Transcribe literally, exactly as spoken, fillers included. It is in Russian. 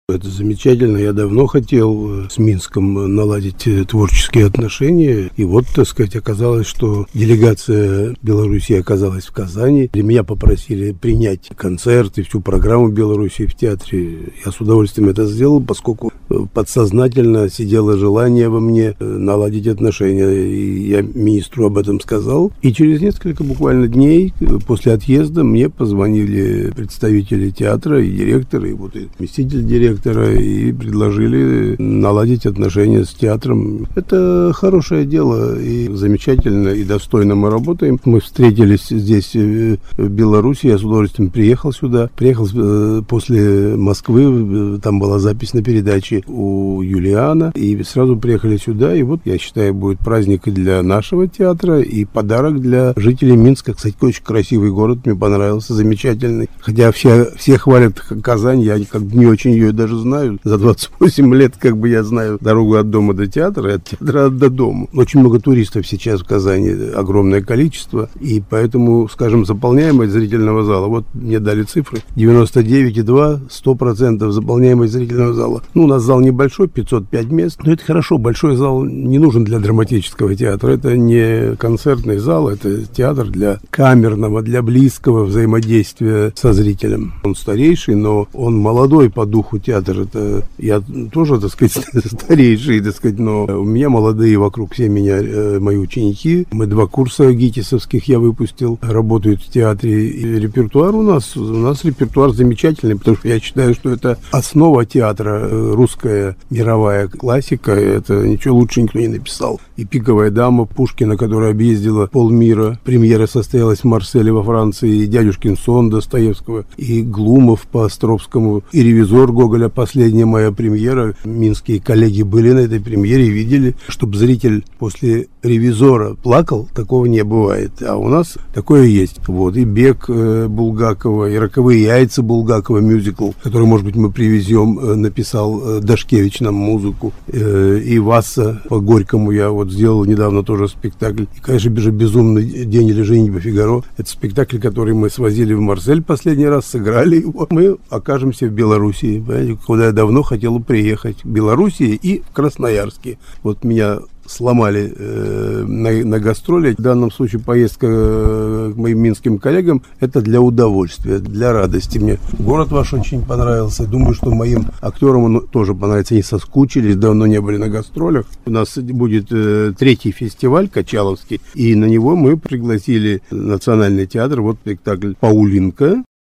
Это замечательно. Я давно хотел с Минском наладить творческие отношения. И вот, так сказать, оказалось, что делегация Белоруссии оказалась в Казани. И меня попросили принять концерт и всю программу Белоруссии в театре. Я с удовольствием это сделал, поскольку подсознательно сидело желание во мне наладить отношения. И я министру об этом сказал. И через несколько буквально дней после отъезда мне позвонили представители театра и директор, и вот и заместитель директора, и предложили наладить отношения с театром. Это хорошее дело, и замечательно, и достойно мы работаем. Мы встретились здесь, в Беларуси, я с удовольствием приехал сюда. Приехал после Москвы, там была запись на передаче у Юлиана, и сразу приехали сюда, и вот, я считаю, будет праздник и для нашего театра, и подарок для жителей Минска. Кстати, очень красивый город, мне понравился, замечательный. Хотя все, все хвалят Казань, я как бы не очень ее даже знаю. За двадцать восемь лет как бы я знаю дорогу от дома до театра, и от театра до дома. Очень много туристов сейчас в Казани, огромное количество, и поэтому, скажем, заполняемость зрительного зала, вот мне дали цифры, девяносто девять и два десятых, сто процентов заполняемость зрительного зала. Ну, у нас зал небольшой, пятьсот пять мест, но это хорошо, большой зал не нужен для драматического театра, это не концертный зал, это театр для камерного, для близкого взаимодействия со зрителем. Он старейший, но он молодой по духу театр. Это я тоже, так сказать, старейший, так сказать, но у меня молодые вокруг, все меня, э, мои ученики. Мы два курса гитисовских я выпустил, работают в театре. И репертуар у нас, у нас репертуар замечательный, потому что я считаю, что это основа театра, э, русская мировая классика. Это ничего лучше никто не написал. И «Пиковая дама» Пушкина, которая объездила полмира. Премьера состоялась в Марселе во Франции. И «Дядюшкин сон» Достоевского, и Глумов по Островскому, и «Ревизор» Гоголя. Последняя моя премьера. Минские коллеги были на этой премьере и видели, чтобы зритель после «Ревизора» плакал, такого не бывает. А у нас такое есть. Вот. И «Бег» э, Булгакова, и «Роковые яйца» Булгакова, мюзикл, который, может быть, мы привезем, э, написал э, Дашкевич нам музыку. Э, и «Васса» по Горькому я вот сделал недавно тоже спектакль. И, конечно, же «Безумный день» или «Женитьба Фигаро». Это спектакль, который мы свозили в Марсель последний раз, сыграли его. Мы окажемся в Белоруссии, понимаете, куда я давно хотел приехать, в Белоруссии и в Красноярске. Вот меня сломали э, на, на гастроли. В данном случае поездка э, к моим минским коллегам – это для удовольствия, для радости. Мне город ваш очень понравился. Думаю, что моим актерам он тоже понравится. Они соскучились, давно не были на гастролях. У нас будет э, третий фестиваль Качаловский, и на него мы пригласили Национальный театр. Вот спектакль «Паулинка».